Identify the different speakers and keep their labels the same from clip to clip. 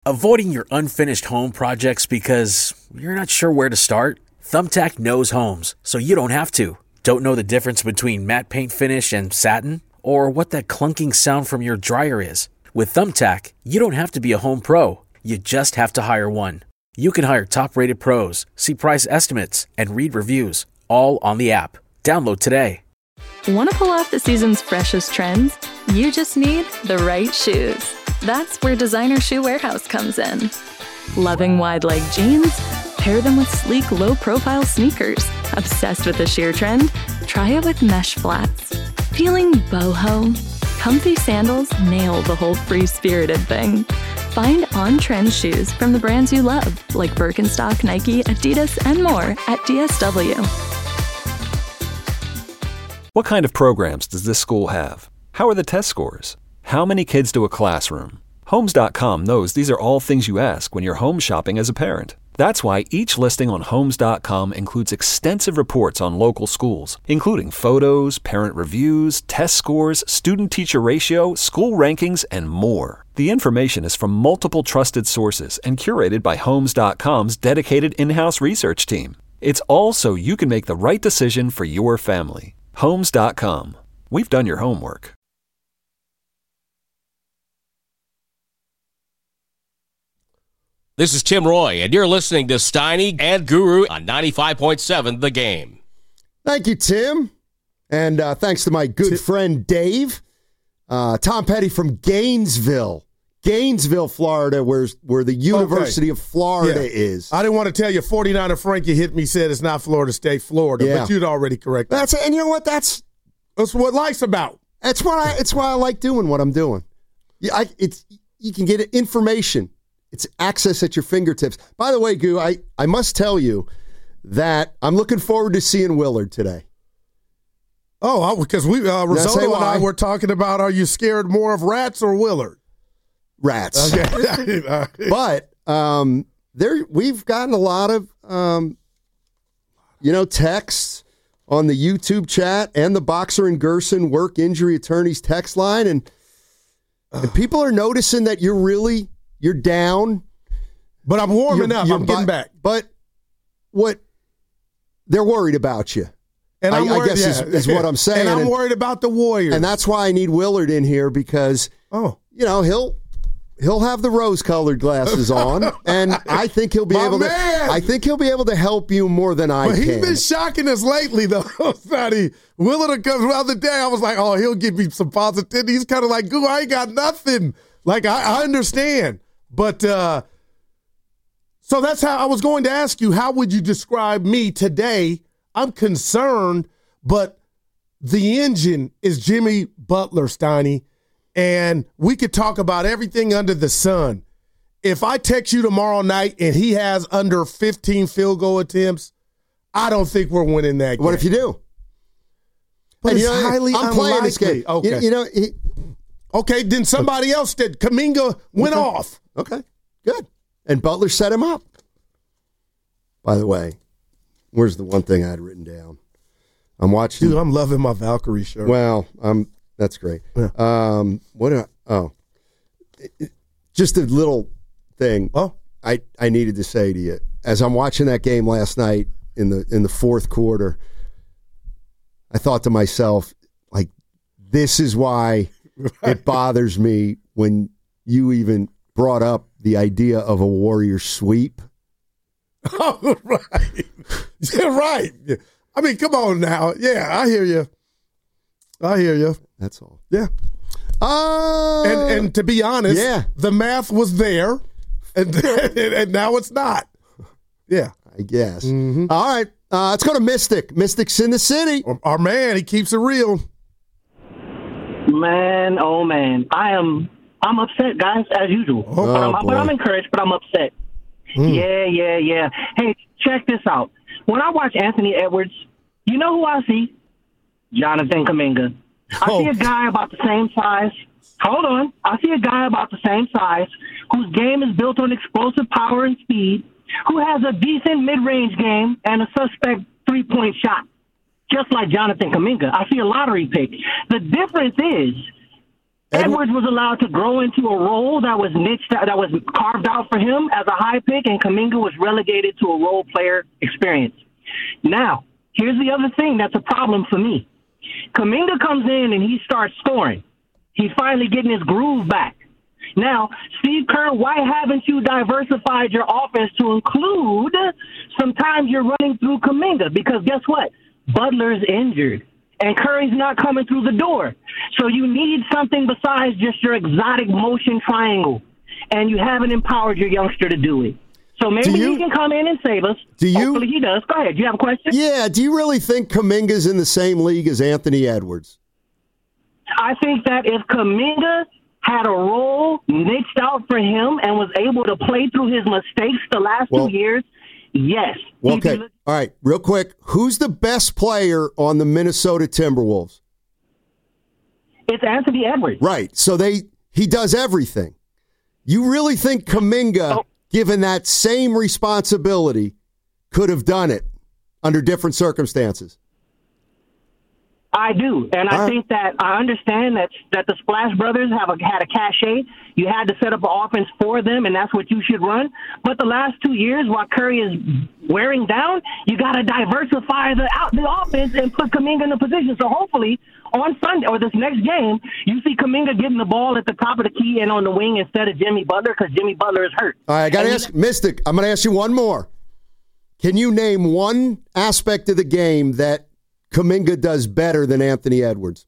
Speaker 1: Avoiding your unfinished home projects because you're not sure where to start? Thumbtack knows homes, so you don't have to. Don't know the difference between matte paint finish and satin? Or what that clunking sound from your dryer is? With Thumbtack, you don't have to be a home pro. You just have to hire one. You can hire top-rated pros, see price estimates, and read reviews, all on the app. Download today.
Speaker 2: Want to pull off the season's freshest trends? You just need the right shoes. That's where Designer Shoe Warehouse comes in. Loving wide-leg jeans? Pair them with sleek, low-profile sneakers. Obsessed with the sheer trend? Try it with mesh flats. Feeling boho? Comfy sandals nail the whole free-spirited thing. Find on-trend shoes from the brands you love, like Birkenstock, Nike, Adidas, and more at DSW.
Speaker 3: What kind of programs does this school have? How are the test scores? How many kids do a classroom? Homes.com knows these are all things you ask when you're home shopping as a parent. That's why each listing on Homes.com includes extensive reports on local schools, including photos, parent reviews, test scores, student-teacher ratio, school rankings, and more. The information is from multiple trusted sources and curated by Homes.com's dedicated in-house research team. It's all so you can make the right decision for your family. Homes.com. We've done your homework.
Speaker 4: This is Tim Roy, and you're listening to Steiny and Guru on 95.7 The Game.
Speaker 5: Thank you, Tim. And thanks to my good friend Dave. Tom Petty from Gainesville, Florida, where the University of Florida is.
Speaker 6: I didn't want to tell you, 49er Frankie hit me, said it's not Florida State, Florida, but you'd already corrected.
Speaker 5: That's it. And you know what? That's
Speaker 6: what life's about.
Speaker 5: It's why I like doing what I'm doing. You can get information. It's access at your fingertips. By the way, Goo, I must tell you that I'm looking forward to seeing Willard today.
Speaker 6: Oh, because Risotto and I were talking about, are you scared more of rats or Willard?
Speaker 5: Rats. Okay. But we've gotten a lot of texts on the YouTube chat and the Boxer and Gerson work injury attorneys text line, and people are noticing that you're down.
Speaker 6: But I'm warming up. I'm getting back.
Speaker 5: But they're worried about you.
Speaker 6: And I'm worried,
Speaker 5: I guess is what I'm saying.
Speaker 6: And I'm worried about the Warriors.
Speaker 5: And that's why I need Willard in here because, he'll have the rose-colored glasses on, and I think he'll be able to. I think he'll be able to help you more than I can.
Speaker 6: He's been shocking us lately, though. Willard comes the other day. I was like, oh, he'll give me some positivity. He's kind of like, Goo, I ain't got nothing. Like I understand, but so that's how I was going to ask you. How would you describe me today? I'm concerned, but the engine is Jimmy Butler, Steiny. And we could talk about everything under the sun. If I text you tomorrow night and he has under 15 field goal attempts, I don't think we're winning that game.
Speaker 5: What if you do?
Speaker 6: But it's highly unlikely.
Speaker 5: Playing this game.
Speaker 6: Okay. Okay, then somebody else did. Kuminga went off.
Speaker 5: Okay, good. And Butler set him up. By the way, where's the one thing I had written down? I'm watching.
Speaker 6: Dude, I'm loving my Valkyrie shirt.
Speaker 5: Well, that's great. Yeah. Just a little thing.
Speaker 6: Oh,
Speaker 5: I needed to say to you as I'm watching that game last night in the fourth quarter. I thought to myself, like, this is why it bothers me when you even brought up the idea of a Warrior sweep.
Speaker 6: Oh, right. Yeah, right. I mean, come on now. Yeah, I hear you.
Speaker 5: That's all.
Speaker 6: Yeah. And to be honest, the math was there, and now it's not. Yeah.
Speaker 5: I guess.
Speaker 6: Mm-hmm.
Speaker 5: All right. Let's go to Mystic. Mystic's in the city.
Speaker 6: Our man, he keeps it real.
Speaker 7: Man, oh man. I'm upset, guys, as usual. But I'm encouraged, but I'm upset. Yeah. Hey, check this out. When I watch Anthony Edwards, you know who I see? Jonathan Kuminga. I see a guy about the same size. Hold on. I see a guy about the same size whose game is built on explosive power and speed, who has a decent mid-range game and a suspect three-point shot, just like Jonathan Kuminga. I see a lottery pick. The difference Edwards was allowed to grow into a role that was that was carved out for him as a high pick, and Kuminga was relegated to a role player experience. Now, here's the other thing that's a problem for me. Kuminga comes in and he starts scoring. He's finally getting his groove back. Now, Steve Kerr, why haven't you diversified your offense to include sometimes you're running through Kuminga? Because guess what? Butler's injured, and Curry's not coming through the door. So you need something besides just your exotic motion triangle, and you haven't empowered your youngster to do it. So maybe he can come in and save us. Hopefully he does. Go ahead. Do you have a question?
Speaker 5: Yeah. Do you really think Kuminga's in the same league as Anthony Edwards?
Speaker 7: I think that if Kuminga had a role niched out for him and was able to play through his mistakes the last 2 years, yes.
Speaker 5: Okay. All right. Real quick. Who's the best player on the Minnesota Timberwolves?
Speaker 7: It's Anthony Edwards.
Speaker 5: Right. So he does everything. You really think Kuminga, given that same responsibility, could have done it under different circumstances?
Speaker 7: I do, and I think that I understand that the Splash Brothers had a cachet. You had to set up an offense for them, and that's what you should run. But the last 2 years, while Curry is wearing down, you got to diversify the offense and put Kuminga in a position. So hopefully on Sunday or this next game, you see Kuminga getting the ball at the top of the key and on the wing instead of Jimmy Butler, because Jimmy Butler is hurt.
Speaker 5: All right, I got to ask Mystic. I'm going to ask you one more. Can you name one aspect of the game that Kuminga does better than Anthony Edwards?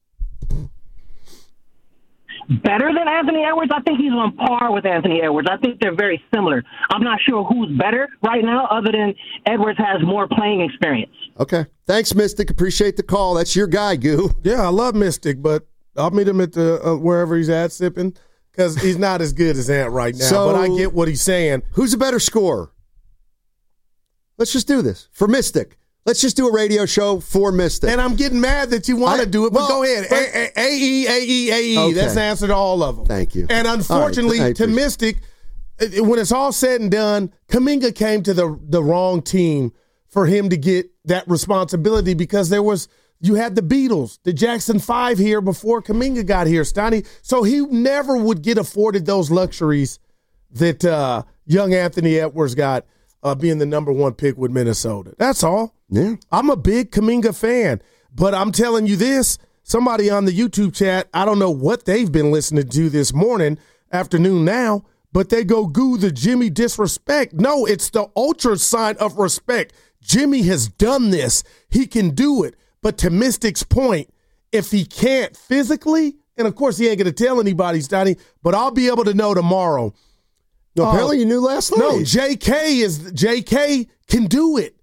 Speaker 7: Better than Anthony Edwards? I think he's on par with Anthony Edwards. I think they're very similar. I'm not sure who's better right now other than Edwards has more playing experience.
Speaker 5: Okay. Thanks, Mystic. Appreciate the call. That's your guy, Goo.
Speaker 6: Yeah, I love Mystic, but I'll meet him at the wherever he's at sipping, because he's not as good as Ant right now. But I get what he's saying.
Speaker 5: Who's a better scorer? Let's just do this. For Mystic. Let's just do a radio show for Mystic.
Speaker 6: And I'm getting mad that you want to do it, but go ahead. AE. Okay. That's the answer to all of them.
Speaker 5: Thank you.
Speaker 6: And unfortunately, to Mystic, when it's all said and done, Kuminga came to the wrong team for him to get that responsibility, because you had the Beatles, the Jackson 5 here before Kuminga got here, Steiny. So he never would get afforded those luxuries that young Anthony Edwards got being the number one pick with Minnesota. That's all.
Speaker 5: Yeah.
Speaker 6: I'm a big Kuminga fan, but I'm telling you this, somebody on the YouTube chat, I don't know what they've been listening to this afternoon now, but they go, Goo, the Jimmy disrespect. No, it's the ultra sign of respect. Jimmy has done this. He can do it. But to Mystic's point, if he can't physically, and of course he ain't going to tell anybody, Stoney, but I'll be able to know tomorrow.
Speaker 5: No, apparently you knew last night.
Speaker 6: No, JK can do it.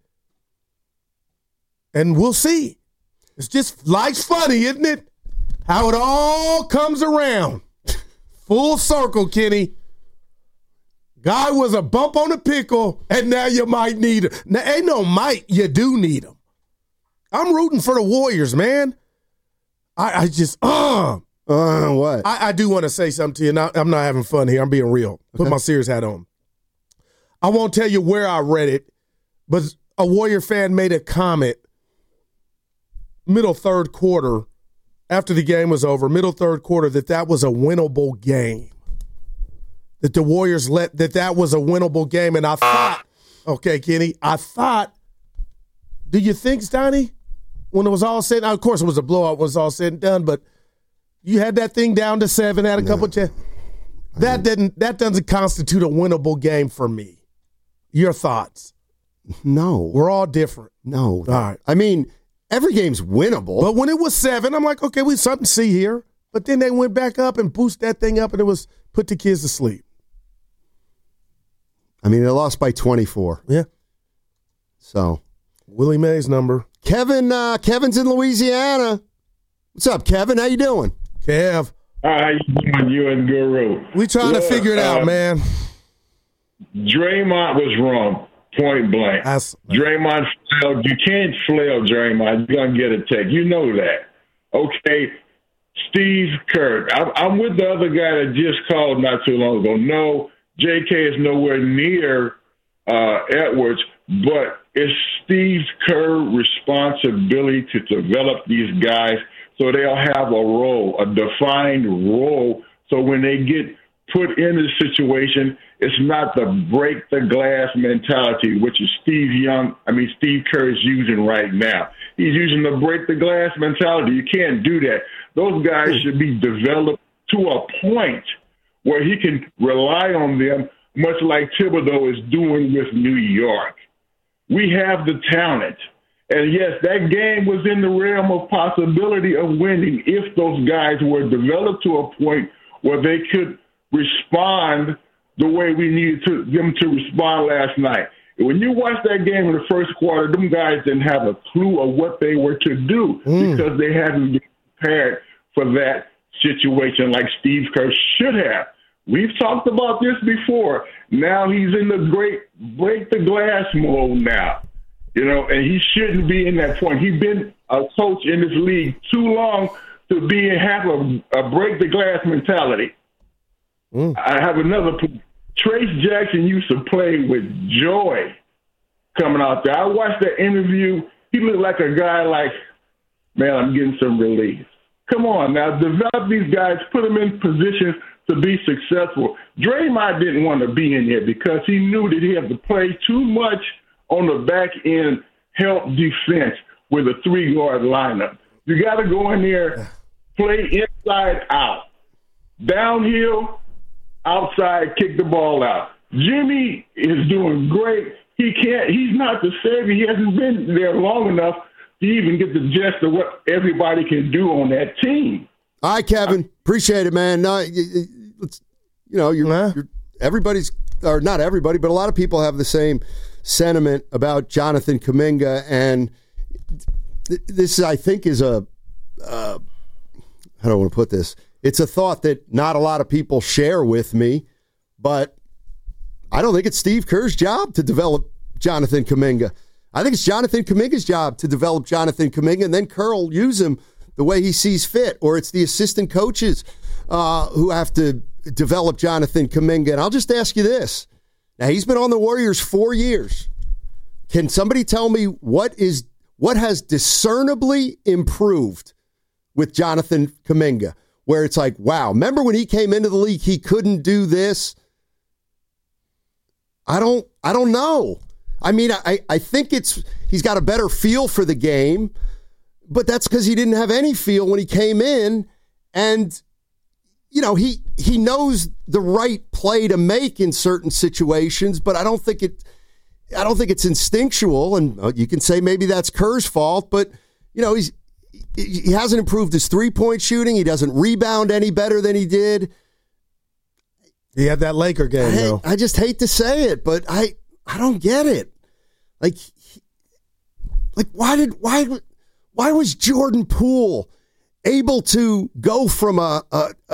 Speaker 6: And we'll see. It's just, life's funny, isn't it? How it all comes around. Full circle, Kenny. Guy was a bump on the pickle, and now you might need him. Now, ain't no might, you do need him. I'm rooting for the Warriors, man. I just,
Speaker 5: what?
Speaker 6: I do want to say something to you. Now, I'm not having fun here. I'm being real. Put my serious hat on. I won't tell you where I read it, but a Warrior fan made a comment middle third quarter, after the game was over, middle third quarter, that was a winnable game. That the Warriors that was a winnable game. And I thought, okay, Kenny, do you think, Stoney, when it was all said, of course it was a blowout when it was all said and done, but you had that thing down to 7, had a couple of that doesn't constitute a winnable game for me. Your thoughts?
Speaker 5: No.
Speaker 6: We're all different.
Speaker 5: No.
Speaker 6: All right.
Speaker 5: I mean, every game's winnable.
Speaker 6: But when it was 7, I'm like, okay, we have something to see here. But then they went back up and boosted that thing up, and it was put the kids to sleep.
Speaker 5: I mean, they lost by 24.
Speaker 6: Yeah.
Speaker 5: So.
Speaker 6: Willie Mays number.
Speaker 5: Kevin's in Louisiana. What's up, Kevin? How you doing?
Speaker 6: Kev.
Speaker 8: How you doing, you and Guru?
Speaker 6: We trying to figure it out, man.
Speaker 8: Draymond was wrong, point blank. Draymond flailed. You can't flail Draymond. You're going to get a take. You know that. Okay, Steve Kerr. I'm with the other guy that just called not too long ago. No, JK is nowhere near Edwards, but it's Steve Kerr's responsibility to develop these guys so they'll have a role, a defined role. So when they get put in a situation, it's not the break the glass mentality, which is Steve Kerr is using right now. He's using the break the glass mentality. You can't do that. Those guys should be developed to a point where he can rely on them, much like Thibodeau is doing with New York. We have the talent. And yes, that game was in the realm of possibility of winning if those guys were developed to a point where they could respond the way we needed them to respond last night. When you watch that game in the first quarter, them guys didn't have a clue of what they were to do because they hadn't been prepared for that situation like Steve Kerr should have. We've talked about this before. Now he's in the great break the glass mode now, and he shouldn't be in that point. He's been a coach in this league too long to have a break the glass mentality. I have another point. Trace Jackson used to play with joy coming out there. I watched that interview. He looked like a guy man, I'm getting some relief. Come on now, develop these guys, put them in positions to be successful. Draymond didn't want to be in there because he knew that he had to play too much on the back end help defense with a 3-guard lineup. You got to go in there, play inside out. Downhill, outside, kick the ball out. Jimmy is doing great. He's not the savior. He hasn't been there long enough to even get the gist of what everybody can do on that team.
Speaker 5: All right, Kevin. Appreciate it, man. You're everybody's, or not everybody, but a lot of people have the same sentiment about Jonathan Kuminga, and this, I think, is how do I want to put this? It's a thought that not a lot of people share with me, but I don't think it's Steve Kerr's job to develop Jonathan Kuminga. I think it's Jonathan Kuminga's job to develop Jonathan Kuminga, and then Kerr will use him the way he sees fit, or it's the assistant coaches who have to develop Jonathan Kuminga. And I'll just ask you this. Now, he's been on the Warriors 4 years. Can somebody tell me what has discernibly improved with Jonathan Kuminga? Where it's like, wow, remember when he came into the league, he couldn't do this? I don't know. I mean, I think he's got a better feel for the game, but that's because he didn't have any feel when he came in, and he knows the right play to make in certain situations, but I don't think it's instinctual, and you can say maybe that's Kerr's fault, but he hasn't improved his three-point shooting. He doesn't rebound any better than he did.
Speaker 6: He had that Laker game, though.
Speaker 5: I just hate to say it, but I don't get it. Why was Jordan Poole able to go from a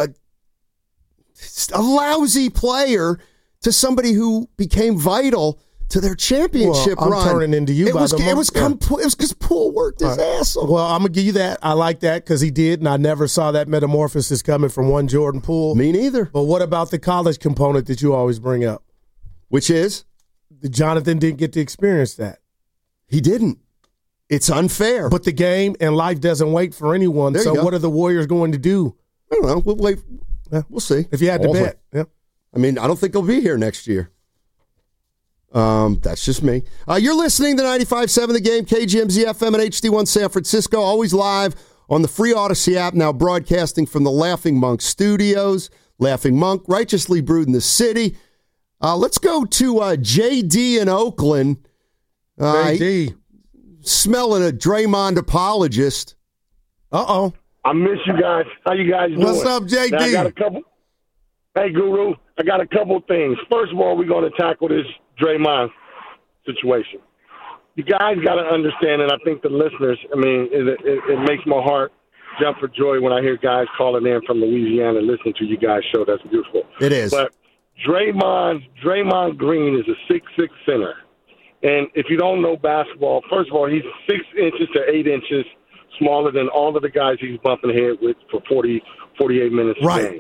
Speaker 5: lousy player to somebody who became vital to their championship run?
Speaker 6: I'm turning into you. It was
Speaker 5: because Poole worked his ass off.
Speaker 6: Well, I'm gonna give you that. I like that because he did, and I never saw that metamorphosis coming from one Jordan Poole.
Speaker 5: Me neither.
Speaker 6: But what about the college component that you always bring up?
Speaker 5: Which is?
Speaker 6: Jonathan didn't get to experience that.
Speaker 5: He didn't. It's unfair.
Speaker 6: But the game and life doesn't wait for anyone. So what are the Warriors going to do?
Speaker 5: I don't know. We'll wait. We'll see.
Speaker 6: If you had to bet. Yeah.
Speaker 5: I mean, I don't think he'll be here next year. That's just me. You're listening to 95.7 The Game, KGMZ FM and HD1 San Francisco, always live on the free Odyssey app, now broadcasting from the Laughing Monk Studios. Laughing Monk, righteously brewed in the city. Let's go to JD in Oakland.
Speaker 6: JD.
Speaker 5: Smelling a Draymond apologist.
Speaker 6: Uh-oh.
Speaker 9: I miss you guys. How you guys doing?
Speaker 6: What's up, JD?
Speaker 9: Now, I got a couple. Hey, Guru. I got a couple things. First of all, we're going to tackle this Draymond situation. You guys got to understand, and I think the listeners, I mean, it makes my heart jump for joy when I hear guys calling in from Louisiana and listening to you guys' show. That's beautiful.
Speaker 5: It is.
Speaker 9: But Draymond Green is a 6'6" center. And if you don't know basketball, first of all, he's 6 inches to 8 inches smaller than all of the guys he's bumping head with for 48 minutes a game.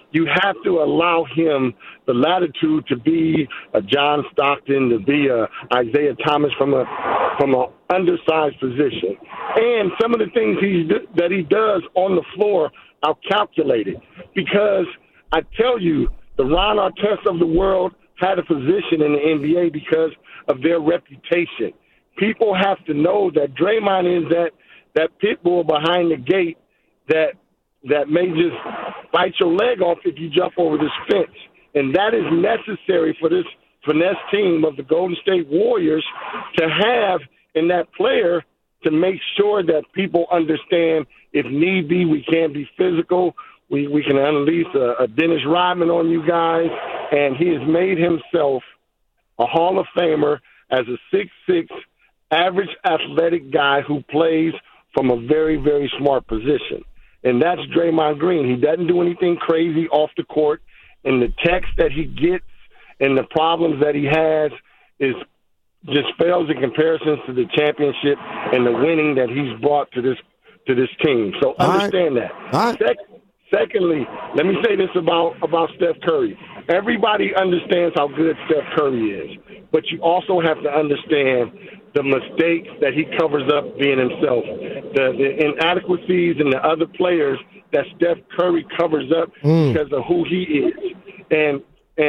Speaker 9: you have to allow him the latitude to be a John Stockton, to be a Isaiah Thomas from an undersized position. And some of the things that he does on the floor are calculated. Because I tell you, the Ron Artest of the world had a position in the NBA because of their reputation. People have to know that Draymond is that pit bull behind the gate that may just bite your leg off if you jump over this fence. And that is necessary for this finesse team of the Golden State Warriors to have in that player to make sure that people understand if need be, we can be physical. We can unleash a Dennis Rodman on you guys. And he has made himself a Hall of Famer as a 6'6", average athletic guy who plays from a very, very smart position. And that's Draymond Green. He doesn't do anything crazy off the court. And the text that he gets and the problems that he has is just fails in comparison to the championship and the winning that he's brought to this team. So understand that. Secondly, let me say this about Steph Curry. Everybody understands how good Steph Curry is, but you also have to understand the mistakes that he covers up being himself, the inadequacies and the other players that Steph Curry covers up because of who he is. And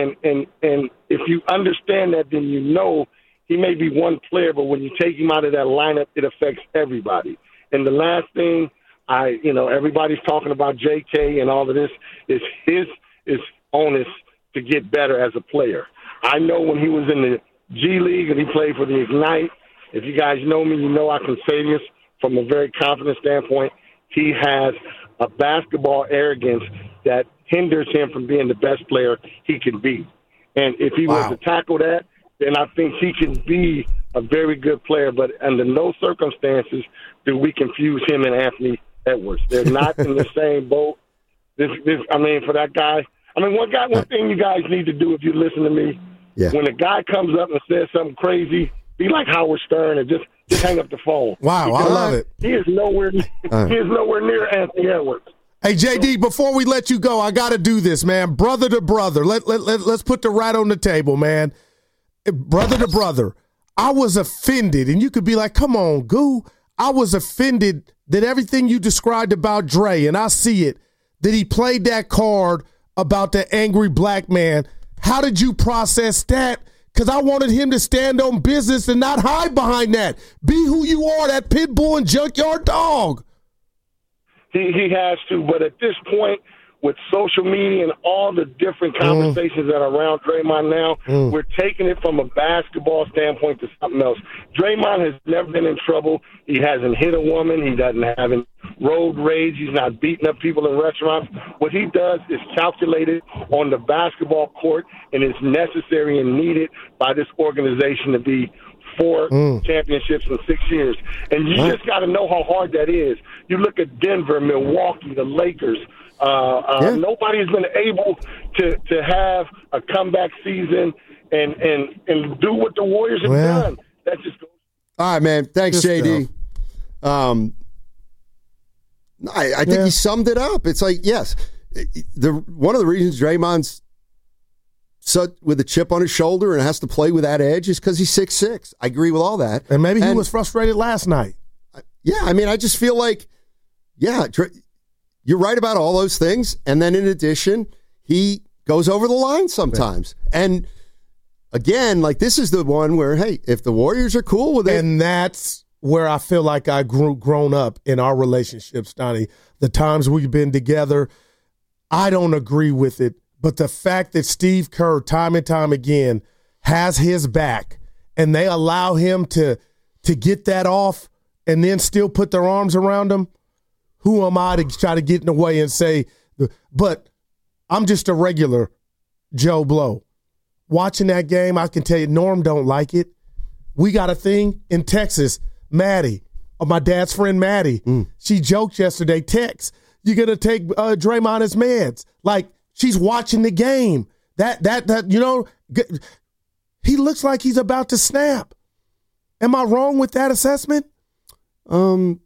Speaker 9: if you understand that, then you know he may be one player, but when you take him out of that lineup, it affects everybody. And the last thing, everybody's talking about JK and all of this, is his onus to get better as a player. I know when he was in the G League and he played for the Ignite, if you guys know me, you know I can say this from a very confident standpoint. He has a basketball arrogance that hinders him from being the best player he can be. And if he was to tackle that, then I think he can be a very good player. But under no circumstances do we confuse him and Anthony Edwards. They're not in the same boat. For that guy, one thing you guys need to do if you listen to me, when a guy comes up and says something crazy, be like Howard Stern and just hang up the phone.
Speaker 6: Wow, because I love it.
Speaker 9: He is nowhere near Anthony Edwards.
Speaker 6: Hey, JD, before we let you go, I got to do this, man. Brother to brother. Let's put the right on the table, man. Brother to brother. I was offended, and you could be like, come on, Goo. I was offended that everything you described about Dre, and I see it, that he played that card about the angry black man. How did you process that? Because I wanted him to stand on business and not hide behind that. Be who you are, that pit bull and junkyard dog.
Speaker 9: He has to, but at this point, with social media and all the different conversations that are around Draymond now, we're taking it from a basketball standpoint to something else. Draymond has never been in trouble. He hasn't hit a woman. He doesn't have any road rage. He's not beating up people in restaurants. What he does is calculated on the basketball court, and it's necessary and needed by this organization to be 4 championships in 6 years. And you just got to know how hard that is. You look at Denver, Milwaukee, the Lakers. Nobody has been able to have a comeback season and do what the Warriors have done. That just goes.
Speaker 5: All right, man. Thanks, JD. I think he summed it up. It's like, yes, one of the reasons Draymond's with a chip on his shoulder and has to play with that edge is because he's 6'6". I agree with all that.
Speaker 6: And maybe he was frustrated last night.
Speaker 5: Yeah, I just feel like, you're right about all those things. And then in addition, he goes over the line sometimes. Right. And again, this is the one where, hey, if the Warriors are cool with it.
Speaker 6: And that's where I feel like I grown up in our relationships, Donnie. The times we've been together, I don't agree with it. But the fact that Steve Kerr, time and time again, has his back and they allow him to get that off and then still put their arms around him, who am I to try to get in the way and say, but I'm just a regular Joe Blow. Watching that game, I can tell you, Norm don't like it. We got a thing in Texas, Maddie, my dad's friend Maddie. She joked yesterday, Tex, you're going to take Draymond his meds. She's watching the game. He looks like he's about to snap. Am I wrong with that assessment? No.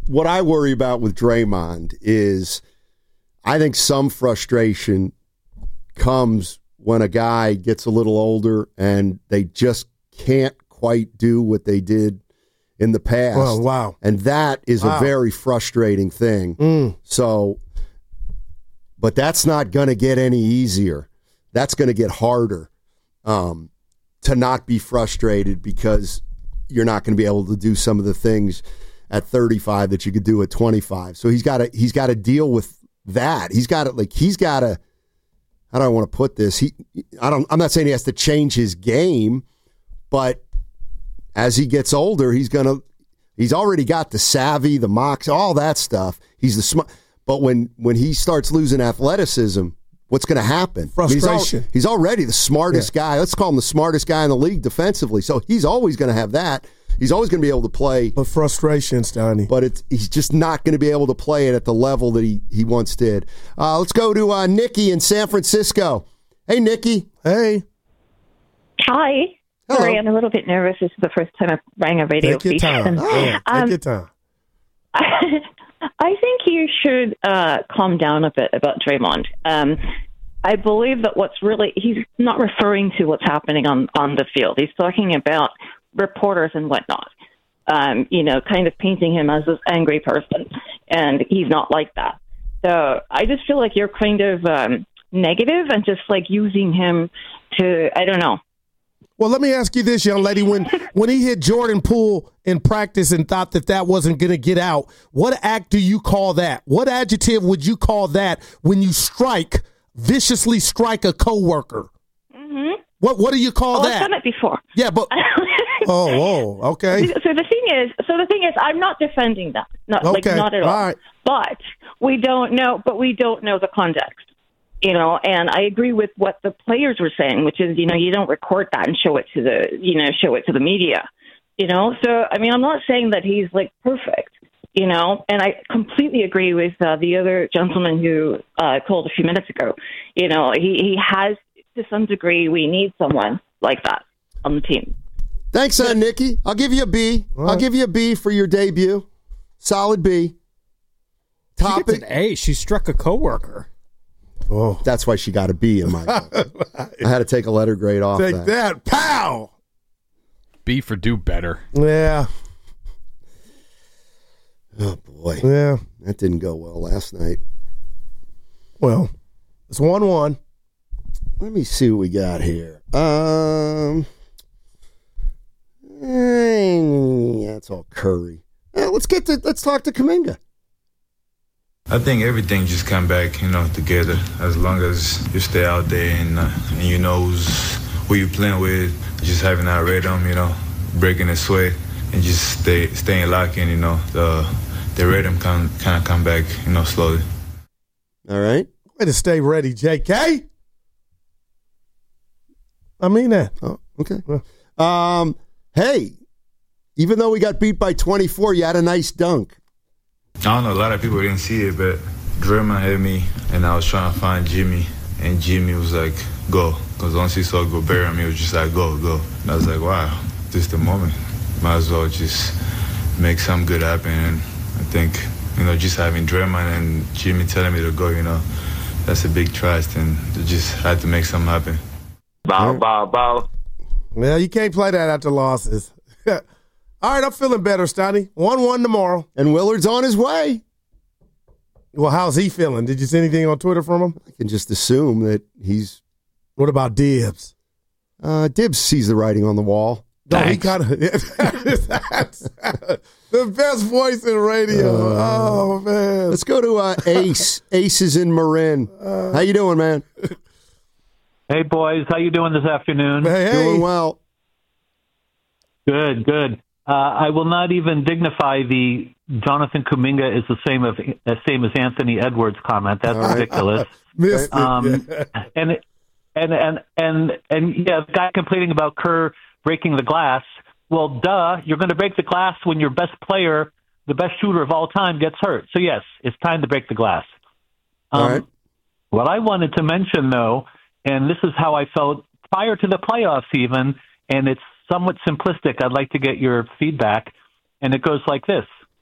Speaker 5: what I worry about with Draymond is I think some frustration comes when a guy gets a little older and they just can't quite do what they did in the past.
Speaker 6: Oh, wow.
Speaker 5: And that is a very frustrating thing. So, but that's not going to get any easier. That's going to get harder to not be frustrated because you're not going to be able to do some of the things at 35 that you could do at 25. So he's got to deal with that. He's got to, how do I want to put this? I'm not saying he has to change his game, but as he gets older, he's already got the savvy, the mox, all that stuff. He's the smart. But when he starts losing athleticism, what's going to happen?
Speaker 6: Frustration.
Speaker 5: He's already the smartest guy. Let's call him the smartest guy in the league defensively. So he's always going to have that. He's always going to be able to play.
Speaker 6: But frustration, Stoney.
Speaker 5: But he's just not going to be able to play it at the level that he once did. Let's go to Nikki in San Francisco. Hey, Nikki.
Speaker 6: Hey.
Speaker 10: Hi.
Speaker 5: Hello.
Speaker 10: Sorry, I'm a little bit nervous. This is the first time I've rang a radio
Speaker 6: Take your
Speaker 10: station.
Speaker 6: time. Take your time.
Speaker 10: I think you should calm down a bit about Draymond. I believe that he's not referring to what's happening on the field. He's talking about reporters and whatnot, kind of painting him as this angry person, and he's not like that. So I just feel like you're kind of negative and just like using him to, I don't know.
Speaker 6: Well, let me ask you this, young lady. When he hit Jordan Poole in practice and thought that wasn't going to get out, what act do you call that? What adjective would you call that when you viciously strike a coworker?
Speaker 10: Mm-hmm.
Speaker 6: What do you call that?
Speaker 10: I've done it before.
Speaker 6: Yeah, but okay.
Speaker 10: So the thing is, I'm not defending that. Not at all.
Speaker 6: All right.
Speaker 10: But we don't know the context. And I agree with what the players were saying, which is, you don't record that and show it to the media, So, I mean, I'm not saying that he's like perfect, and I completely agree with the other gentleman who called a few minutes ago. He has, to some degree, we need someone like that on the team.
Speaker 5: Thanks, Nikki. I'll give you a B. Right. I'll give you a B for your debut. Solid B.
Speaker 11: Topic. She gets an A. She struck a coworker.
Speaker 5: Oh, that's why she got a B in my book. I had to take a letter grade off.
Speaker 6: Take that. Pow!
Speaker 11: B for do better.
Speaker 6: Yeah.
Speaker 5: Oh, boy.
Speaker 6: Yeah.
Speaker 5: That didn't go well last night.
Speaker 6: Well, it's 1-1.
Speaker 5: Let me see what we got here. That's all Curry. Let's talk to Kuminga.
Speaker 12: I think everything just come back, together as long as you stay out there and you know who you're playing with, just having that rhythm, breaking the sweat and just staying locked in, the rhythm kind of come back, slowly.
Speaker 5: All right.
Speaker 6: Way to stay ready, JK. I mean that.
Speaker 5: Oh, okay. Hey, even though we got beat by 24, you had a nice dunk.
Speaker 12: I don't know, a lot of people didn't see it, but Draymond hit me, and I was trying to find Jimmy, and Jimmy was like, go. Because once he saw Gobert, he was just like, go. And I was like, wow, this is the moment. Might as well just make something good happen. And I think, just having Draymond and Jimmy telling me to go, that's a big trust, and just had to make something happen.
Speaker 9: Bow.
Speaker 6: Well, you can't play that after losses. All right, I'm feeling better, Stoney. 1-1 tomorrow.
Speaker 5: And Willard's on his way.
Speaker 6: Well, how's he feeling? Did you see anything on Twitter from him?
Speaker 5: I can just assume that he's...
Speaker 6: What about Dibs?
Speaker 5: Dibs sees the writing on the wall.
Speaker 6: No, he kind of... That's the best voice in radio. Oh, man.
Speaker 5: Let's go to Ace. Ace is in Marin. How you doing, man?
Speaker 13: Hey, boys. How you doing this afternoon?
Speaker 6: Hey.
Speaker 5: Doing well.
Speaker 13: Good. I will not even dignify the Jonathan Kuminga is the same as Anthony Edwards comment. That's ridiculous.
Speaker 6: Missed
Speaker 13: it. And the guy complaining about Kerr breaking the glass. Well, duh, you're going to break the glass when your best player, the best shooter of all time, gets hurt. So yes, it's time to break the glass.
Speaker 5: All right.
Speaker 13: What I wanted to mention, though, and this is how I felt prior to the playoffs even, and it's somewhat simplistic. I'd like to get your feedback. And it goes like this.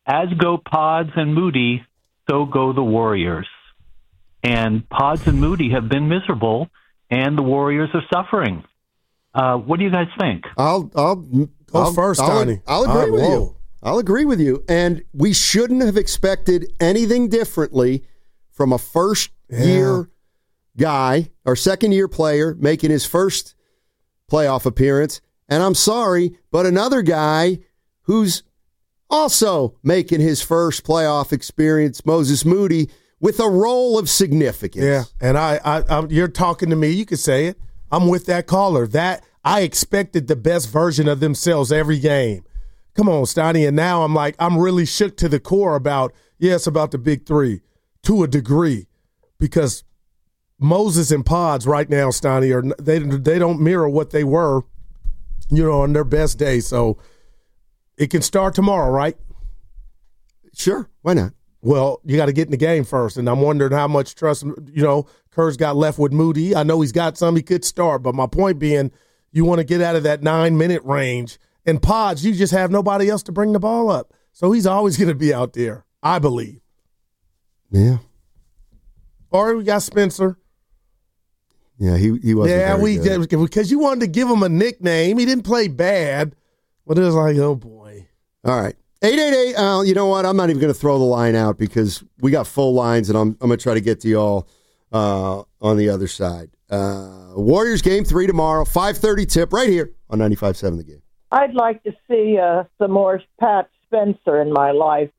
Speaker 13: as go Pods and Moody, so go the Warriors. And Pods and Moody have been miserable, and the Warriors are suffering. What do you guys think?
Speaker 6: I'll go first, Tony.
Speaker 5: I'll agree with you. I'll agree with you. And we shouldn't have expected anything differently from a first-year guy or second-year player making his first playoff appearance. And I'm sorry, but another guy who's also making his first playoff experience, Moses Moody, with a role of significance.
Speaker 6: Yeah, and I'm you're talking to me. You could say it. I'm with that caller. That I expected the best version of themselves every game. Come on, Steiny. And now I'm really shook to the core about the big three to a degree, because Moses and Pods right now, Steiny, they don't mirror what they were, on their best day. So it can start tomorrow, right?
Speaker 5: Sure. Why not?
Speaker 6: Well, you got to get in the game first, and I'm wondering how much trust, Kerr's got left with Moody. I know he's got some he could start, but my point being, you want to get out of that 9-minute range. And Pods, you just have nobody else to bring the ball up. So he's always going to be out there, I believe.
Speaker 5: Yeah.
Speaker 6: Or we got Spencer.
Speaker 5: Yeah, he wasn't very good.
Speaker 6: Because you wanted to give him a nickname. He didn't play bad, but it was like, oh, boy.
Speaker 5: All right. 888, you know what? I'm not even going to throw the line out because we got full lines, and I'm going to try to get to y'all on the other side. Warriors game 3 tomorrow, 5:30 tip right here on 95.7 The Game.
Speaker 14: I'd like to see some more Pat Spencer in my life.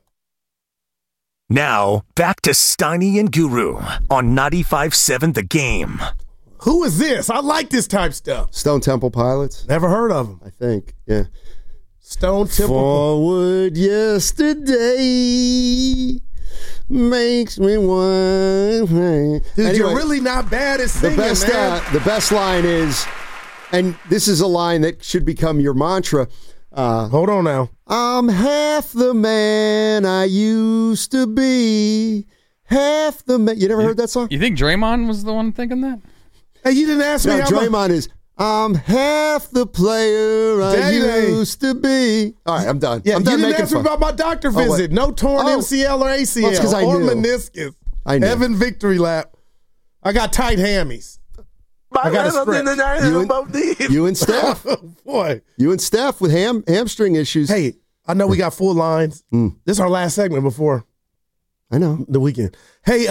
Speaker 15: Now, back to Steiny and Guru on 95.7 The Game.
Speaker 6: Who is this? I like this type stuff.
Speaker 5: Stone Temple Pilots.
Speaker 6: Never heard of them.
Speaker 5: I think, yeah.
Speaker 6: Stone Temple.
Speaker 5: Forward yesterday makes me want.
Speaker 6: Dude, anyway, you're really not bad at singing, man.
Speaker 5: The best line is, and this is a line that should become your mantra.
Speaker 6: Hold on now.
Speaker 5: I'm half the man I used to be. Half the man. You never heard that song?
Speaker 16: You think Draymond was the one thinking that?
Speaker 6: Hey, you didn't ask me.
Speaker 5: Draymond is. I'm half the player I used to be. All right, I'm done.
Speaker 6: Yeah,
Speaker 5: I'm done
Speaker 6: you didn't ask me about my doctor visit. No torn MCL or ACL or meniscus.
Speaker 5: I knew.
Speaker 6: Evan victory lap. I got tight hammies. I got a stretch.
Speaker 5: You and Steph.
Speaker 6: Oh, boy.
Speaker 5: You and Steph with hamstring issues.
Speaker 6: Hey, I know we got full lines. This is our last segment before
Speaker 5: I know
Speaker 6: the weekend. Hey,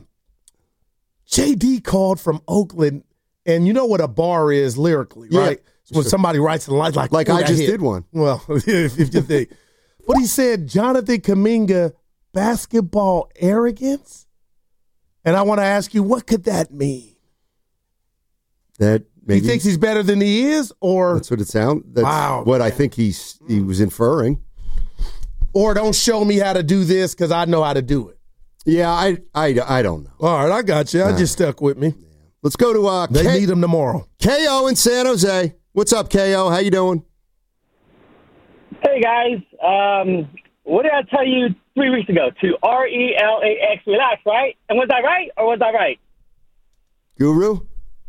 Speaker 6: JD called from Oakland. And you know what a bar is lyrically, right? When somebody writes a line like
Speaker 5: I just did one.
Speaker 6: Well, if you think. But he said, Jonathan Kuminga, basketball arrogance? And I want to ask you, what could that mean?
Speaker 5: That maybe
Speaker 6: he thinks he's better than he is, or
Speaker 5: that's what it sounds. That's what I think he was inferring.
Speaker 6: Or don't show me how to do this because I know how to do it.
Speaker 5: Yeah, I don't know.
Speaker 6: All right, I got you. I just stuck with me.
Speaker 5: Let's go to
Speaker 6: they meet him tomorrow.
Speaker 5: KO in San Jose. What's up, KO? How you doing?
Speaker 17: Hey guys, what did I tell you 3 weeks ago? To RELAX, relax, right? And was I right or was I right?
Speaker 5: Guru?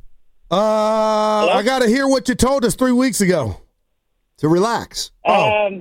Speaker 6: I got to hear what you told us 3 weeks ago.
Speaker 5: To relax.
Speaker 17: You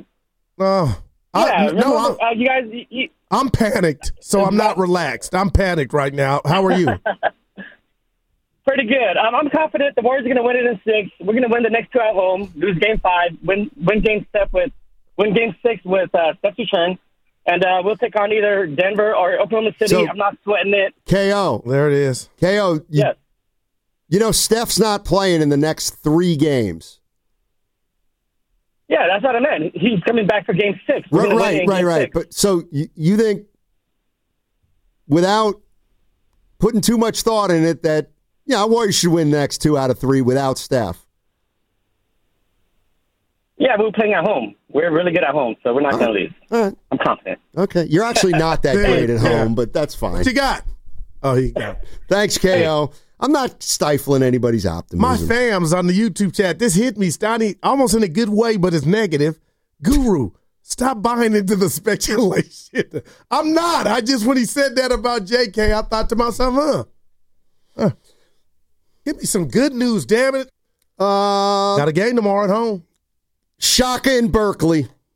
Speaker 17: guys.
Speaker 6: I'm panicked, so I'm not relaxed. I'm panicked right now. How are you?
Speaker 17: Pretty good. I'm confident the Warriors are going to win it in 6. We're going to win the next 2 at home, lose Game 5, win Game 6 with Steph's return, and we'll take on either Denver or Oklahoma City. So, I'm not sweating it.
Speaker 5: KO.
Speaker 6: There it is.
Speaker 5: KO.
Speaker 17: Yes.
Speaker 5: You know, Steph's not playing in the next 3 games.
Speaker 17: Yeah, that's what I meant. He's coming back for Game 6.
Speaker 5: Right. But so you think, without putting too much thought in it, that Warriors should win the next 2 out of 3 without Steph?
Speaker 17: Yeah, we're playing at home. We're really good at home, so we're not going to lose.
Speaker 5: Right.
Speaker 17: I'm confident.
Speaker 5: Okay. You're actually not that great at home, but that's fine.
Speaker 6: What you got? Oh, you got it.
Speaker 5: Thanks, KO. I'm not stifling anybody's optimism.
Speaker 6: My fams on the YouTube chat, this hit me, Steiny, almost in a good way, but it's negative. Guru, stop buying into the speculation. I'm not. When he said that about JK, I thought to myself, give me some good news, damn it. Got a game tomorrow at home.
Speaker 5: Shaka in Berkeley.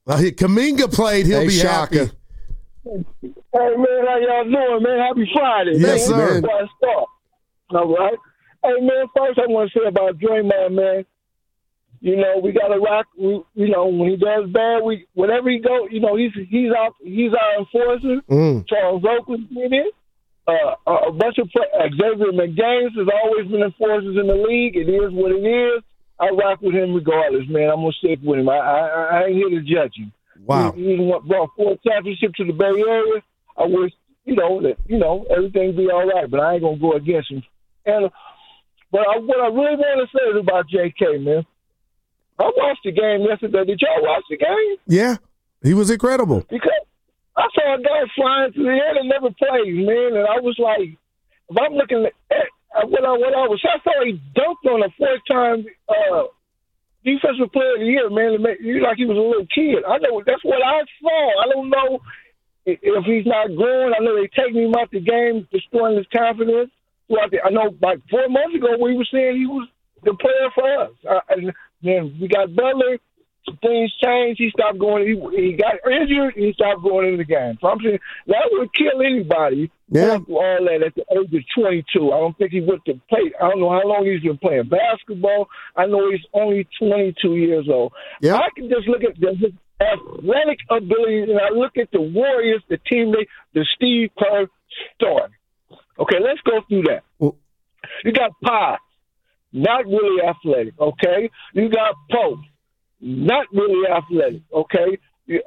Speaker 6: Kaminga played. He'll be
Speaker 5: Shaka.
Speaker 6: happy.
Speaker 9: Hey, man, how y'all doing, man? Happy Friday.
Speaker 6: Yes,
Speaker 9: man.
Speaker 6: sir.
Speaker 9: All right. Hey, man, first I want to say about Draymond, man. You know, we got to rock. You know, when he does bad, whenever he goes, you know, he's our enforcer. Charles Oakley did it. A bunch of Xavier McGaines has always been enforcers in the league. It is what it is. I rock with him regardless, man. I'm gonna stick with him. I ain't here to judge him.
Speaker 6: Wow.
Speaker 9: He brought 4 championships to the Bay Area. I wish, that everything be all right, but I ain't gonna go against him. But what I really want to say is about J.K., man. I watched the game yesterday. Did y'all watch the game?
Speaker 6: Yeah, he was incredible.
Speaker 9: Because I saw a guy flying through the air that never plays, man, and I was like, if I'm looking at what I saw he dunked on a 4-time defensive player of the year, man. Like he was a little kid. I know that's what I saw. I don't know if he's not growing. I know they taking him out the game, destroying his confidence. I know like 4 months ago we were saying he was the player for us. And then we got Butler. Things changed. He stopped going. He got injured. He stopped going into the game. So I'm saying that would kill anybody.
Speaker 5: Yeah.
Speaker 9: All that at the age of 22. I don't think he would have played. I don't know how long he's been playing basketball. I know he's only 22 years old.
Speaker 5: Yeah.
Speaker 9: I can just look at his athletic abilities, and I look at the Warriors, the teammate, the Steve Kerr story. Okay, let's go through that. You got Potts, not really athletic. Okay, you got Pope. Not really athletic, okay?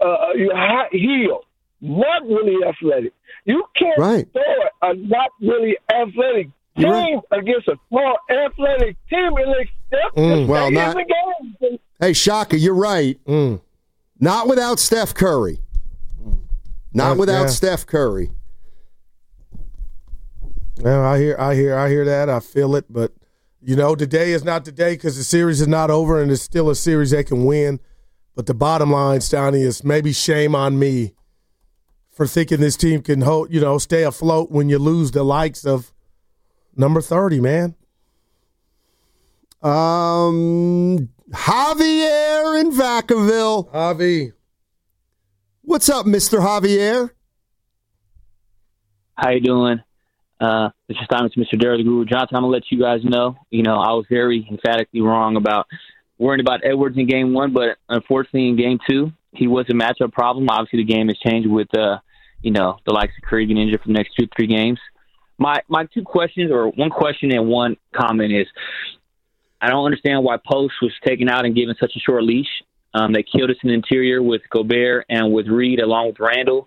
Speaker 9: Heel, not really athletic. You can't throw a not really athletic team against a small athletic team and expect to stay in the game.
Speaker 5: Hey, Shaka, you're right. Not without Steph Curry. Not without Steph Curry.
Speaker 6: Well, I hear that. I feel it, but you know, today is not the day because the series is not over and it's still a series they can win. But the bottom line, Stoney, is maybe shame on me for thinking this team can stay afloat when you lose the likes of number 30, man.
Speaker 5: Javier in Vacaville.
Speaker 6: Javi.
Speaker 5: What's up, Mr. Javier?
Speaker 18: How you doing? This is Mr. Derek the Guru Johnson. I'm going to let you guys know, I was very emphatically wrong about worrying about Edwards in game 1, but unfortunately in game 2, he was a matchup problem. Obviously the game has changed with, the likes of Curry being injured for the next 2-3 games. My 2 questions, or 1 question and 1 comment is, I don't understand why Post was taken out and given such a short leash. They killed us in the interior with Gobert and with Reed along with Randall.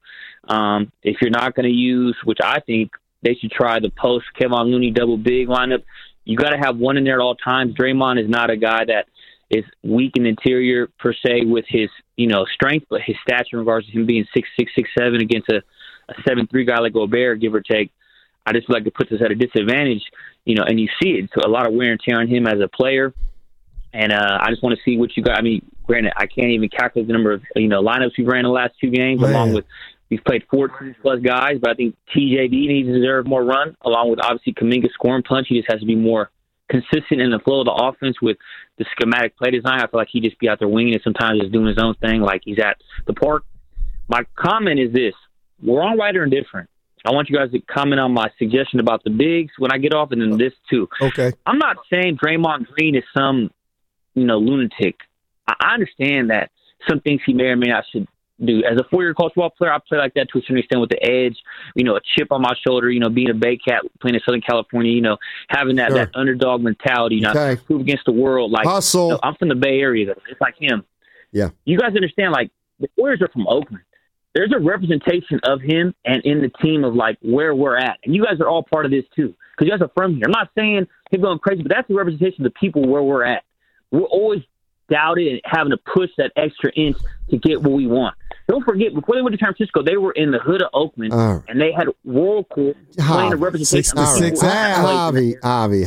Speaker 18: If you're not going to use, which I think they should try the post Kevon Looney double big lineup, you got to have one in there at all times. Draymond is not a guy that is weak in the interior per se with his, strength, but his stature in regards to him being 6'6", 6'7" against a 7'3" guy like Gobert, give or take. I just feel like it puts us at a disadvantage, and you see it. So a lot of wear and tear on him as a player. And I just want to see what you got. I mean, granted, I can't even calculate the number of, lineups we've ran the last 2 games, along with we've played 14-plus guys, but I think TJD needs to deserve more run, along with obviously Kuminga scoring punch. He just has to be more consistent in the flow of the offense with the schematic play design. I feel like he just be out there winging it sometimes, just doing his own thing like he's at the park. My comment is this. We're on right or indifferent. I want you guys to comment on my suggestion about the bigs when I get off, and then this too.
Speaker 6: Okay.
Speaker 18: I'm not saying Draymond Green is some, lunatic. I understand that some things he may or may not should do. As a 4-year college ball player, I play like that to a certain extent with the edge, a chip on my shoulder, being a Bay Cat, playing in Southern California, having that underdog mentality, prove against the world. Like,
Speaker 5: hustle.
Speaker 18: I'm from the Bay Area, though. It's like him.
Speaker 5: Yeah.
Speaker 18: You guys understand, like, the Warriors are from Oakland. There's a representation of him and in the team of, like, where we're at. And you guys are all part of this, too, because you guys are from here. I'm not saying him going crazy, but that's the representation of the people where we're at. We're always doubted and having to push that extra inch to get what we want. Don't forget, before they went to San Francisco, they were in the hood of Oakland, and they had world class playing a representation.
Speaker 6: 66
Speaker 5: Javi.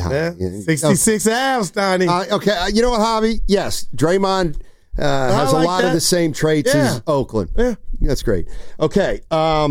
Speaker 6: 66 Avs, Donnie.
Speaker 5: Okay, you know what, Javi? Yes, Draymond has a lot of the same traits as Oakland.
Speaker 6: Yeah.
Speaker 5: That's great. Okay.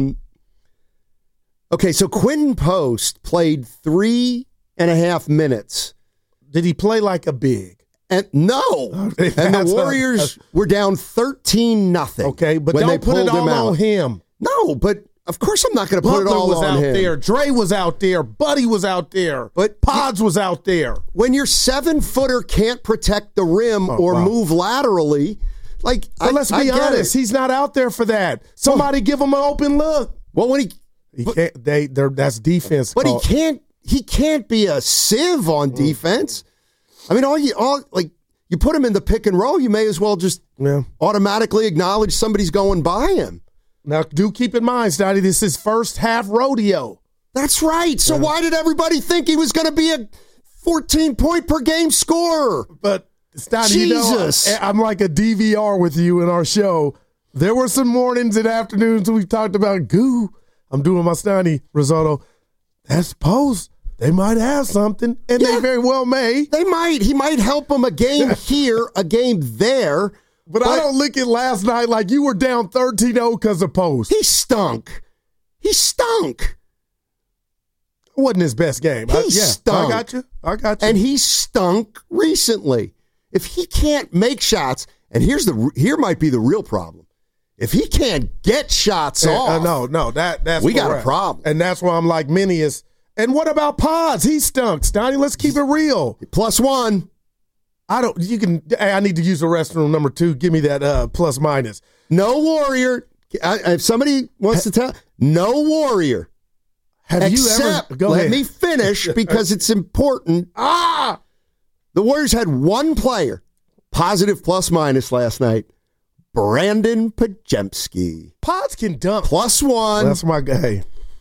Speaker 5: So Quentin Post played 3.5 minutes.
Speaker 6: Did he play like a big?
Speaker 5: And the Warriors were down 13-0.
Speaker 6: Okay, but
Speaker 5: when
Speaker 6: don't put it all on him.
Speaker 5: No, but of course I'm not going to put it all on him.
Speaker 6: Butler was out there. Dre was out there. Buddy was out there. But Pods was out there.
Speaker 5: When your 7-footer can't protect the rim or move laterally,
Speaker 6: let's be honest, he's not out there for that. Somebody give him an open look.
Speaker 5: Well, when
Speaker 6: he can't, that's defense.
Speaker 5: But he can't be a sieve on defense. I mean, you put him in the pick and roll, you may as well just automatically acknowledge somebody's going by him.
Speaker 6: Now, do keep in mind, Stoney, this is first half rodeo.
Speaker 5: That's right. So why did everybody think he was going to be a 14-point per game scorer?
Speaker 6: But, Stoney,
Speaker 5: Jesus.
Speaker 6: I'm like a DVR with you in our show. There were some mornings and afternoons we talked about goo. I'm doing my Stoney risotto. That's post. They might have something, and they very well may.
Speaker 5: They might. He might help them a game here, a game there.
Speaker 6: But I don't look at last night like you were down 13-0 because of post.
Speaker 5: He stunk. It
Speaker 6: wasn't his best game.
Speaker 5: He stunk.
Speaker 6: I got you.
Speaker 5: And he stunk recently. If he can't make shots, and here might be the real problem. If he can't get shots off.
Speaker 6: That's
Speaker 5: we got a problem.
Speaker 6: And that's why I'm like Minius. And what about Pods? He stunk. Stoney, let's keep it real.
Speaker 5: +1.
Speaker 6: I need to use the restroom number 2. Give me that plus minus.
Speaker 5: No Warrior. If somebody wants to tell, no Warrior. Let me finish because it's important. The Warriors had one player, positive plus minus last night. Brandon Podziemski.
Speaker 6: Pods can dunk.
Speaker 5: +1.
Speaker 6: That's my guy.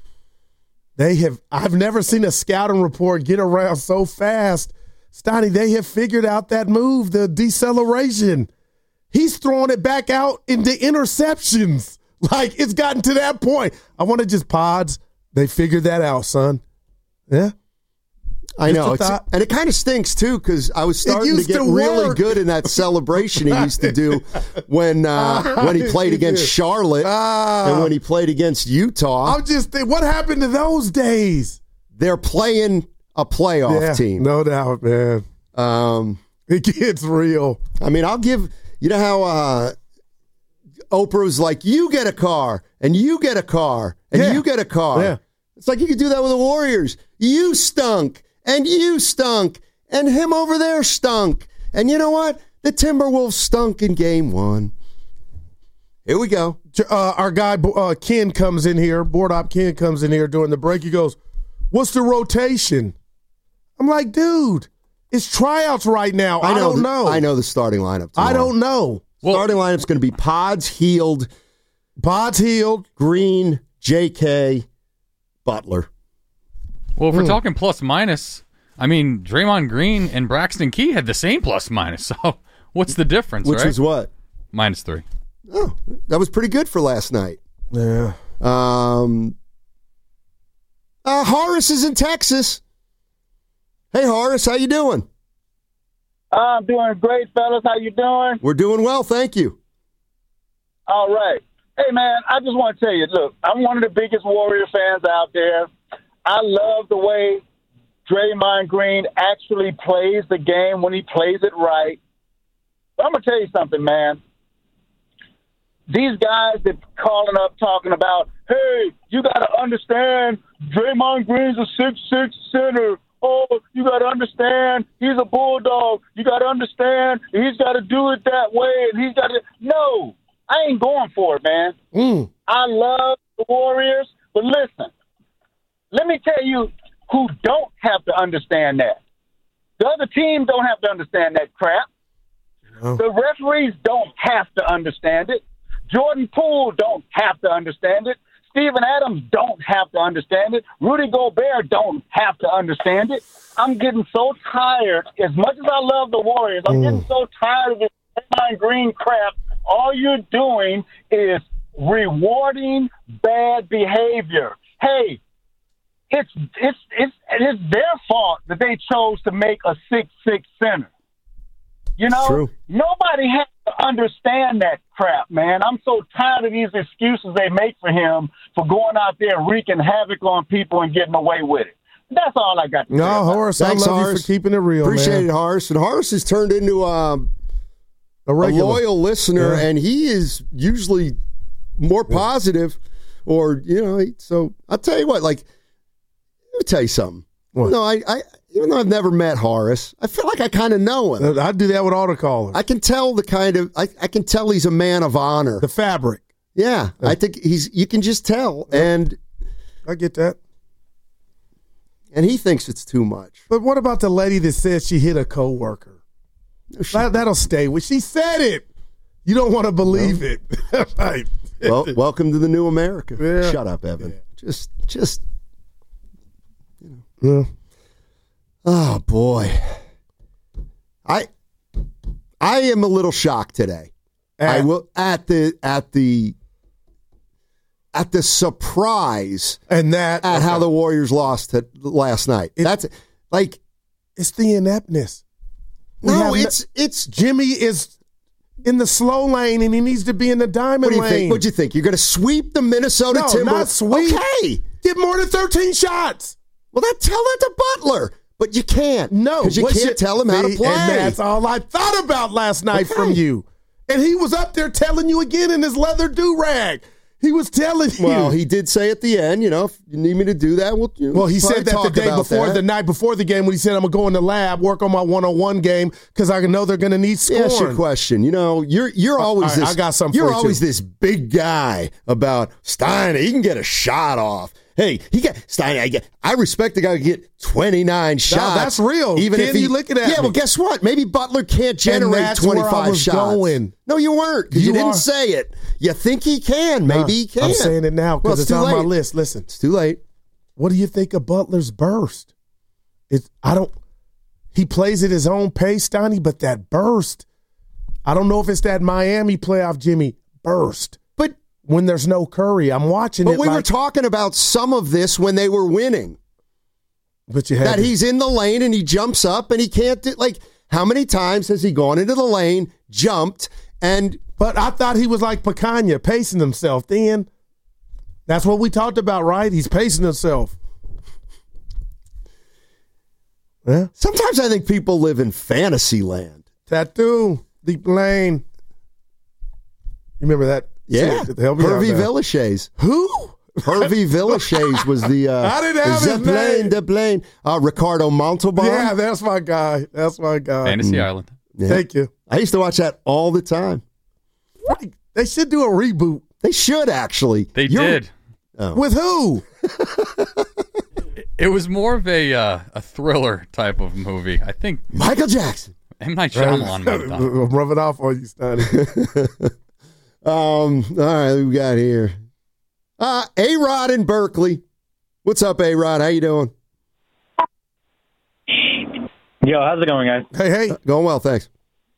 Speaker 6: I've never seen a scouting report get around so fast. Stoney, they have figured out that move, the deceleration. He's throwing it back out into interceptions. Like, it's gotten to that point. I want to just Pods. They figured that out, son. Yeah.
Speaker 5: I know. And it kind of stinks, too, because I was starting to get really good in that celebration he used to do when he played against Charlotte and when he played against Utah.
Speaker 6: I'm just thinking, what happened to those days?
Speaker 5: They're playing a playoff team.
Speaker 6: No doubt, man. It gets real.
Speaker 5: I mean, I'll give, you know how Oprah was like, you get a car, and you get a car, and you get a car.
Speaker 6: Yeah.
Speaker 5: It's like you could do that with the Warriors. You stunk. And you stunk, and him over there stunk. And you know what? The Timberwolves stunk in game 1. Here we go.
Speaker 6: Our guy, Ken, comes in here. Board Op Ken comes in here during the break. He goes, what's the rotation? I'm like, dude, it's tryouts right now. I don't know.
Speaker 5: I know the starting lineup tomorrow.
Speaker 6: I don't know.
Speaker 5: Starting lineup's going to be Pods, Hield, Green, JK, Butler.
Speaker 16: Well, if we're talking plus minus, I mean, Draymond Green and Braxton Key had the same plus minus. So what's the difference,
Speaker 5: Which was what?
Speaker 16: -3.
Speaker 5: Oh, that was pretty good for last night.
Speaker 6: Yeah.
Speaker 5: Horace is in Texas. Hey, Horace, how you doing?
Speaker 19: I'm doing great, fellas. How you doing?
Speaker 5: We're doing well, thank you.
Speaker 19: All right. Hey, man, I just want to tell you, look, I'm one of the biggest Warrior fans out there. I love the way Draymond Green actually plays the game when he plays it right. But I'm going to tell you something, man. These guys that calling up talking about, hey, you got to understand Draymond Green's a 6'6" center. Oh, you got to understand he's a bulldog. You got to understand he's got to do it that way. And he's got to. No, I ain't going for it, man. I love the Warriors. But listen. Let me tell you who don't have to understand that. The other team don't have to understand that crap. No. The referees don't have to understand it. Jordan Poole don't have to understand it. Steven Adams don't have to understand it. Rudy Gobert don't have to understand it. I'm getting so tired. As much as I love the Warriors, I'm getting so tired of this Draymond Green crap. All you're doing is rewarding bad behavior. Hey, it's their fault that they chose to make a 6'6" center. You know, nobody has to understand that crap, man. I'm so tired of these excuses they make for him for going out there wreaking havoc on people and getting away with it. That's all I got to say.
Speaker 6: No, Horace,
Speaker 5: Thanks,
Speaker 6: I love
Speaker 5: Horace.
Speaker 6: you for keeping it real,
Speaker 5: Appreciate
Speaker 6: man.
Speaker 5: it, Horace. And Horace has turned into a loyal listener, and he is usually more positive. Or, so I'll tell you what, let me tell you something.
Speaker 6: What?
Speaker 5: No, I even though I've never met Horace, I feel like I kind of know him.
Speaker 6: I do that with all the callers.
Speaker 5: I can tell I can tell he's a man of honor.
Speaker 6: The fabric.
Speaker 5: Yeah, I think you can just tell. And
Speaker 6: I get that.
Speaker 5: And he thinks it's too much.
Speaker 6: But what about the lady that said she hit a coworker? That'll stay with. She said it. You don't want to believe it. Right.
Speaker 5: Well, welcome to the new America.
Speaker 6: Yeah.
Speaker 5: Shut up, Evan.
Speaker 6: Yeah.
Speaker 5: Just Oh boy. I am a little shocked today. I will at the surprise
Speaker 6: and that
Speaker 5: at how the Warriors lost last night. That's like
Speaker 6: it's the ineptness.
Speaker 5: It's
Speaker 6: Jimmy is in the slow lane and he needs to be in the diamond lane.
Speaker 5: What'd you think? You're going to sweep the Minnesota Timberwolves?
Speaker 6: Not sweep.
Speaker 5: Okay,
Speaker 6: get more than 13 shots.
Speaker 5: Well, tell that to Butler. But you can't.
Speaker 6: No.
Speaker 5: Because you can't tell him how to play.
Speaker 6: And that's all I thought about last night from you. And he was up there telling you again in his leather do-rag. He was telling you.
Speaker 5: Well, he did say at the end, if you need me to do that,
Speaker 6: well, he said that the day before, the night before the game, when he said, I'm going to go in the lab, work on my one-on-one game, because I know they're going to need scoring.
Speaker 5: Ask your question. You're always this.
Speaker 6: I got something
Speaker 5: You're
Speaker 6: for you
Speaker 5: always
Speaker 6: too.
Speaker 5: this big guy about Steiner. He can get a shot off. Hey, Steiner. I respect the guy who can get 29 shots.
Speaker 6: No, that's real.
Speaker 5: Even
Speaker 6: Ken,
Speaker 5: if
Speaker 6: you looking at
Speaker 5: yeah,
Speaker 6: me.
Speaker 5: well, guess what? Maybe Butler can't generate
Speaker 6: that's
Speaker 5: 25
Speaker 6: where I was
Speaker 5: shots.
Speaker 6: Going.
Speaker 5: No, you weren't because you didn't say it. You think he can? Maybe he can.
Speaker 6: I'm saying it now because it's on my list. Listen,
Speaker 5: it's too late.
Speaker 6: What do you think of Butler's burst? He plays at his own pace, Steiny, but that burst, I don't know if it's that Miami playoff Jimmy burst. But when there's no Curry, I'm watching it.
Speaker 5: But we were talking about some of this when they were winning.
Speaker 6: But you had
Speaker 5: that he's in the lane and he jumps up and he can't do, how many times has he gone into the lane, jumped, and
Speaker 6: But I thought he was like Picanha, pacing himself then. That's what we talked about, right? He's pacing himself. Yeah.
Speaker 5: Sometimes I think people live in fantasy land.
Speaker 6: Tattoo, deep lane. You remember that?
Speaker 5: Yeah. Hervey Villachez.
Speaker 6: Who?
Speaker 5: Hervey Villachez was the
Speaker 6: I didn't have his name.
Speaker 5: The plane. Ricardo Montalban.
Speaker 6: Yeah, that's my guy.
Speaker 16: Fantasy Island.
Speaker 5: Yeah.
Speaker 6: Thank you.
Speaker 5: I used to watch that all the time.
Speaker 6: They should do a reboot.
Speaker 5: They should actually.
Speaker 16: They did.
Speaker 5: Oh.
Speaker 6: With who?
Speaker 16: It was more of a thriller type of movie. I think
Speaker 5: Michael Jackson.
Speaker 16: M. Night Shyamalan might have done it.
Speaker 6: I'm rubbing off on you, Steiny.
Speaker 5: All right, we got here. A-Rod in Berkeley. What's up, A-Rod? How you doing?
Speaker 20: Yo, how's it going, guys?
Speaker 6: Hey.
Speaker 5: Going well, thanks.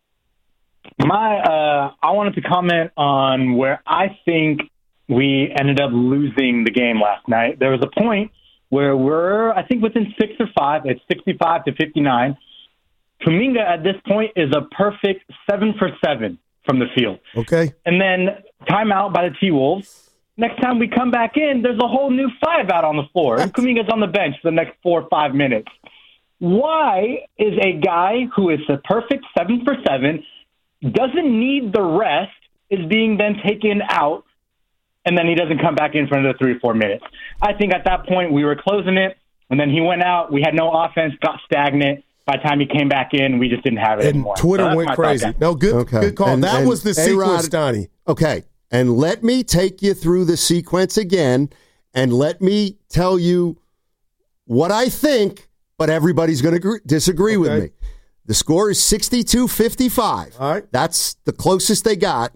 Speaker 20: I wanted to comment on where I think we ended up losing the game last night. There was a point where we're, I think, within 6 or 5. It's 65-59. Kuminga at this point is a perfect 7 for 7 from the field.
Speaker 6: Okay.
Speaker 20: And then timeout by the T-Wolves. Next time we come back in, there's a whole new 5 out on the floor. And Kuminga's on the bench for the next 4 or 5 minutes. Why is a guy who is a perfect 7 for 7, doesn't need the rest, is being then taken out, and then he doesn't come back in for another 3 or 4 minutes? I think at that point we were closing it, and then he went out. We had no offense, got stagnant. By the time he came back in, we just didn't have it anymore.
Speaker 6: And Twitter went crazy. No, good call. That was the sequence, Donnie.
Speaker 5: Okay, and let me take you through the sequence again, and let me tell you what I think, but everybody's going to disagree with me. The score is 62-55.
Speaker 6: All right.
Speaker 5: That's the closest they got.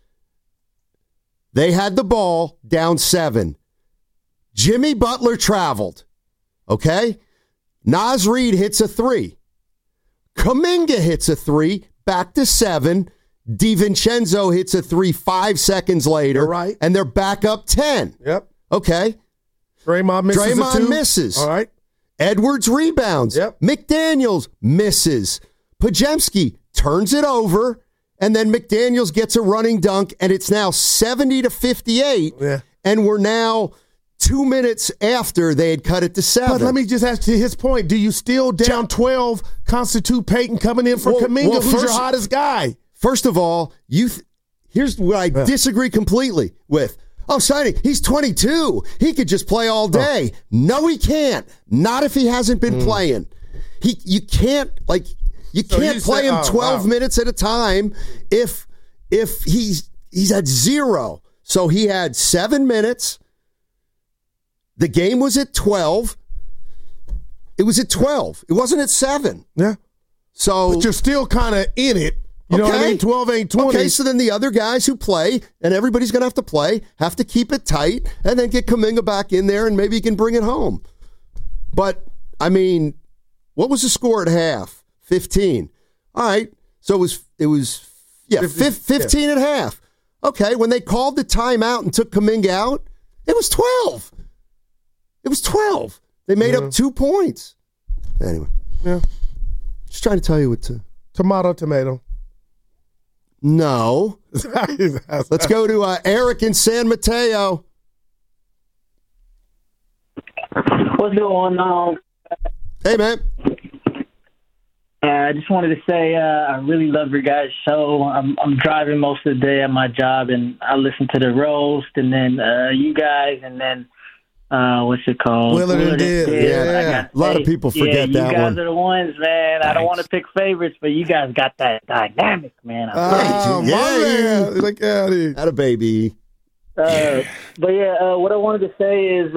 Speaker 5: They had the ball down 7. Jimmy Butler traveled. Okay? Naz Reid hits a 3. Kuminga hits a 3, back to 7. DiVincenzo hits a 3 5 seconds later.
Speaker 6: Right.
Speaker 5: And they're back up 10.
Speaker 6: Yep.
Speaker 5: Okay.
Speaker 6: Draymond misses.
Speaker 5: All
Speaker 6: right.
Speaker 5: Edwards rebounds.
Speaker 6: Yep.
Speaker 5: McDaniels misses. Podziemski turns it over, and then McDaniels gets a running dunk, and it's now 70-58.
Speaker 6: Yeah.
Speaker 5: And we're now 2 minutes after they had cut it to 7.
Speaker 6: But let me just ask you his point. Do you still down 12 constitute Peyton coming in for Kuminga, who's your hottest guy?
Speaker 5: First of all, here's what I disagree completely with. Oh, Steiny, he's 22. He could just play all day. No, he can't. Not if he hasn't been playing. You can't play him 12 minutes at a time if he's at 0. So he had 7 minutes. The game was at 12. It was at 12. It wasn't at 7.
Speaker 6: Yeah.
Speaker 5: So,
Speaker 6: but you're still kind of in it. You know what I mean? 12 ain't 20.
Speaker 5: Okay, so then the other guys who play, and everybody's going to have to play, have to keep it tight, and then get Kuminga back in there, and maybe he can bring it home. But, I mean, what was the score at half? 15. All right. So it was 15 at half. Okay, when they called the timeout and took Kuminga out, it was 12. It was 12. They made up 2 points. Anyway.
Speaker 6: Yeah.
Speaker 5: Just trying to tell you what to...
Speaker 6: Tomato.
Speaker 5: No. Let's go to Eric in San Mateo.
Speaker 21: What's going on?
Speaker 5: Hey, man.
Speaker 21: I just wanted to say I really love your guys' show. I'm driving most of the day at my job, and I listen to the roast, and then you guys, and then what's it called?
Speaker 6: Willard and Dill.
Speaker 5: Yeah. A lot of people forget that one.
Speaker 21: You guys are the ones, man. Thanks. I don't want to pick favorites, but you guys got that dynamic, man.
Speaker 5: Yeah.
Speaker 6: Look at it.
Speaker 5: Had a baby.
Speaker 21: But what I wanted to say is,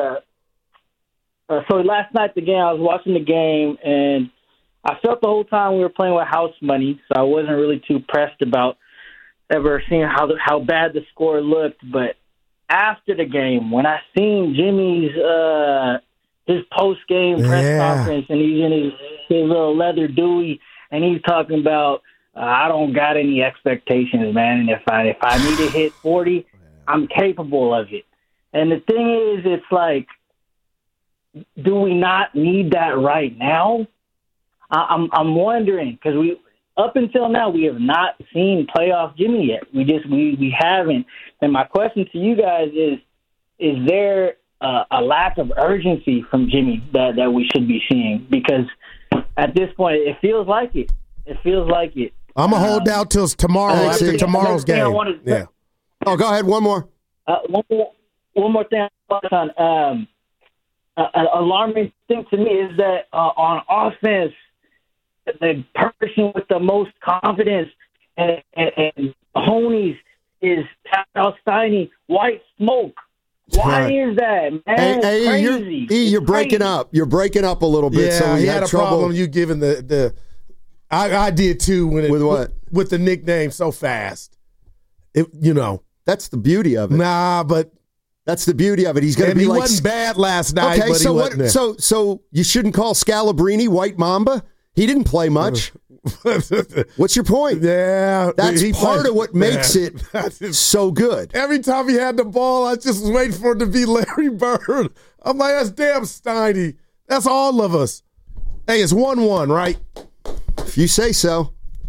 Speaker 21: so last night the game, I was watching the game, and I felt the whole time we were playing with house money, so I wasn't really too pressed about ever seeing how bad the score looked. But after the game, when I seen Jimmy's his post game press conference, and he's in his little leather Dewey, and he's talking about I don't got any expectations, man, and if I need to hit 40, I'm capable of it. And the thing is, it's like, do we not need that right now? I'm wondering, because up until now we have not seen playoff Jimmy yet. We haven't. And my question to you guys is there a lack of urgency from Jimmy that we should be seeing? Because at this point, it feels like it. It feels like it.
Speaker 6: I'm gonna hold out till tomorrow after tomorrow's game.
Speaker 5: Oh, go ahead. One more.
Speaker 21: One more thing on an alarming thing to me is that on offense, the person with the most confidence and Honeys is Pascal Steiny, white smoke. Why is that, man?
Speaker 5: Hey, you're breaking up. You're breaking up a little bit.
Speaker 6: Yeah,
Speaker 5: so
Speaker 6: he had a
Speaker 5: trouble.
Speaker 6: problem. You giving the I did too
Speaker 5: with what
Speaker 6: with the nickname so fast.
Speaker 5: That's the beauty of it.
Speaker 6: Nah, but
Speaker 5: that's the beauty of it. He's going to be like.
Speaker 6: He wasn't bad last night.
Speaker 5: Okay,
Speaker 6: but
Speaker 5: so
Speaker 6: he wasn't there.
Speaker 5: So you shouldn't call Scalabrine White Mamba. He didn't play much. What's your point?
Speaker 6: Yeah.
Speaker 5: That's part of what makes it so good.
Speaker 6: Every time he had the ball, I just was waiting for it to be Larry Bird. I'm like, that's damn Steiny. That's all of us. Hey, it's 1-1, right?
Speaker 5: If you say so.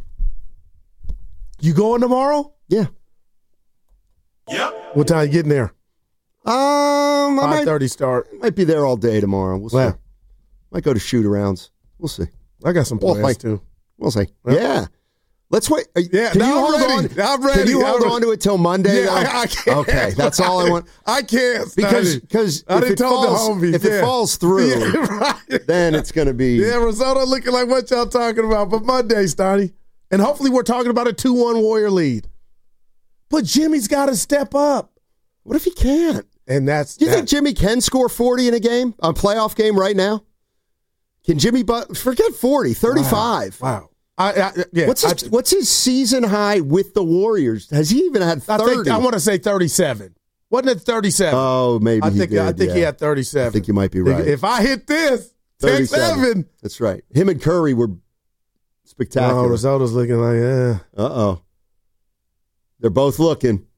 Speaker 6: You going tomorrow?
Speaker 5: Yeah.
Speaker 6: Yep. What time you getting there? 5:30 start.
Speaker 5: Might be there all day tomorrow. We'll see. Might go to shoot-arounds. We'll see.
Speaker 6: I got some plans too.
Speaker 5: We'll see. Yeah. Let's wait.
Speaker 6: Yeah,
Speaker 5: can you hold on?
Speaker 6: I'm ready.
Speaker 5: Can you hold on to it till Monday?
Speaker 6: Yeah, I can't.
Speaker 5: Okay, that's all I want.
Speaker 6: I can't.
Speaker 5: Because if it falls through, then it's going to be.
Speaker 6: Yeah, Risotto looking like what y'all talking about. But Monday, Steiny. And hopefully we're talking about a 2-1 Warrior lead. But Jimmy's got to step up.
Speaker 5: What if he can't?
Speaker 6: And that's.
Speaker 5: Do you think Jimmy can score 40 in a game, a playoff game right now? Can Jimmy forget 40, 35?
Speaker 6: Wow.
Speaker 5: What's his season high with the Warriors? Has he even had 30?
Speaker 6: I want to say 37. Wasn't it 37?
Speaker 5: Oh, maybe
Speaker 6: I think he had 37.
Speaker 5: I think you might be right.
Speaker 6: If I hit this, 10-7.
Speaker 5: That's right. Him and Curry were spectacular.
Speaker 6: Oh, Risotto's looking like, yeah.
Speaker 5: Uh-oh. They're both looking.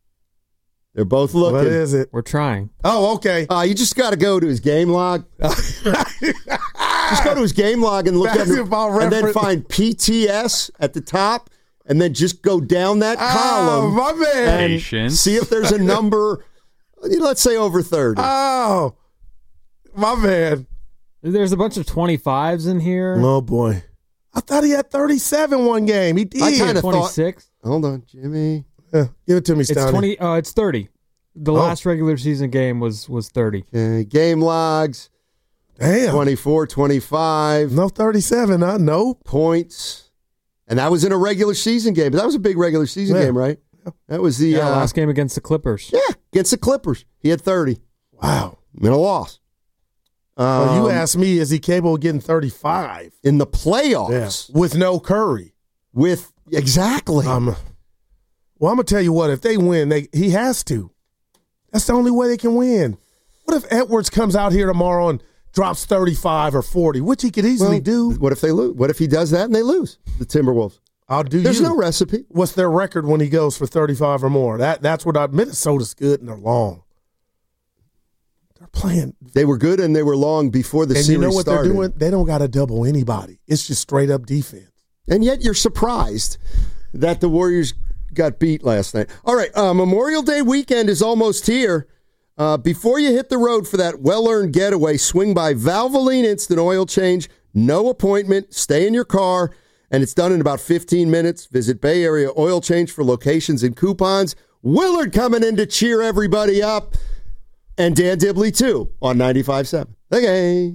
Speaker 6: What is it?
Speaker 11: We're trying.
Speaker 6: Oh, okay.
Speaker 5: You just got to go to his game log. Just go to his game log and look at it, and then find PTS at the top, and then just go down that column
Speaker 6: my man.
Speaker 5: and see if there's a number Let's say over 30.
Speaker 6: Oh, my man.
Speaker 11: There's a bunch of 25s in here.
Speaker 6: Oh, boy. I thought he had 37 one game. He did.
Speaker 5: I kind of
Speaker 11: 26.
Speaker 5: Hold on, Jimmy.
Speaker 6: Yeah, give it to me, Stoney.
Speaker 11: It's 30. The last regular season game was 30.
Speaker 5: Okay, game logs.
Speaker 6: Damn.
Speaker 5: 24, 25.
Speaker 6: No 37, huh? No.
Speaker 5: Points. And that was in a regular season game. But that was a big regular season game, right? That was the
Speaker 11: last game against the Clippers.
Speaker 5: Yeah, against the Clippers. He had 30.
Speaker 6: Wow.
Speaker 5: In a loss.
Speaker 6: Well, you asked me, is he capable of getting 35?
Speaker 5: In the playoffs.
Speaker 6: Yeah. With no Curry.
Speaker 5: Exactly.
Speaker 6: Well, I'm going to tell you what. If they win, he has to. That's the only way they can win. What if Edwards comes out here tomorrow and drops 35 or 40, which he could easily do?
Speaker 5: What if they lose? What if he does that and they lose, the Timberwolves? There's no recipe.
Speaker 6: What's their record when he goes for 35 or more? That's what Minnesota's good and they're long. They're playing.
Speaker 5: They were good and they were long before the series started. And you know what they're doing?
Speaker 6: They don't got to double anybody. It's just straight up defense.
Speaker 5: And yet you're surprised that the Warriors got beat last night. All right, Memorial Day weekend is almost here. Before you hit the road for that well-earned getaway, swing by Valvoline Instant Oil Change. No appointment. Stay in your car. And it's done in about 15 minutes. Visit Bay Area Oil Change for locations and coupons. Willard coming in to cheer everybody up. And Dan Dibley, too, on 95.7. Okay.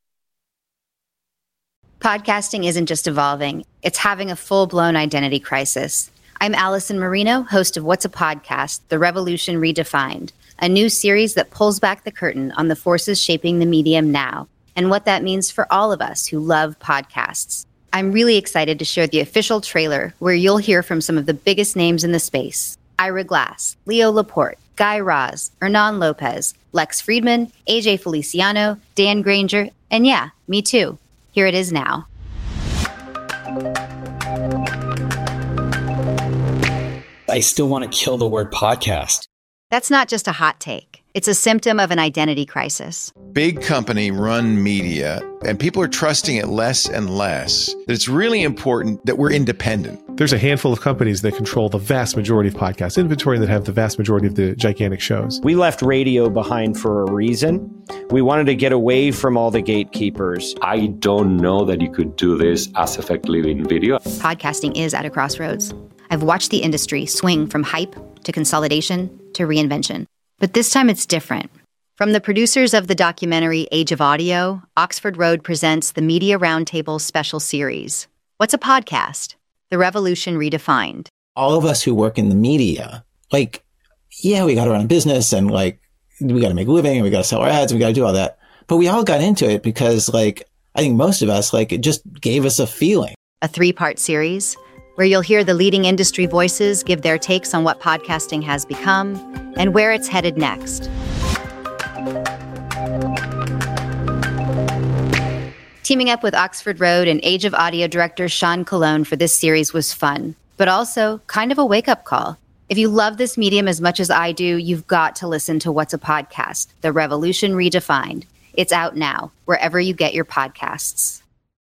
Speaker 1: Podcasting isn't just evolving. It's having a full-blown identity crisis. I'm Allison Marino, host of What's a Podcast? The Revolution Redefined, a new series that pulls back the curtain on the forces shaping the medium now and what that means for all of us who love podcasts. I'm really excited to share the official trailer where you'll hear from some of the biggest names in the space. Ira Glass, Leo Laporte, Guy Raz, Hernan Lopez, Lex Friedman, AJ Feliciano, Dan Granger, and yeah, me too. Here it is now.
Speaker 22: I still want to kill the word podcast.
Speaker 1: That's not just a hot take. It's a symptom of an identity crisis.
Speaker 23: Big company run media, and people are trusting it less and less. It's really important that we're independent.
Speaker 24: There's a handful of companies that control the vast majority of podcast inventory and that have the vast majority of the gigantic shows.
Speaker 25: We left radio behind for a reason. We wanted to get away from all the gatekeepers.
Speaker 26: I don't know that you could do this as effectively in video.
Speaker 1: Podcasting is at a crossroads. I've watched the industry swing from hype to consolidation to reinvention. But this time it's different. From the producers of the documentary Age of Audio, Oxford Road presents the Media Roundtable special series. What's a podcast? The Revolution Redefined.
Speaker 22: All of us who work in the media, we got to run a business and we got to make a living and we got to sell our ads and we got to do all that. But we all got into it because I think most of us, it just gave us a feeling.
Speaker 1: A 3-part series where you'll hear the leading industry voices give their takes on what podcasting has become and where it's headed next. Teaming up with Oxford Road and Age of Audio director Sean Colon for this series was fun, but also kind of a wake-up call. If you love this medium as much as I do, you've got to listen to What's a Podcast? The Revolution Redefined. It's out now, wherever you get your podcasts.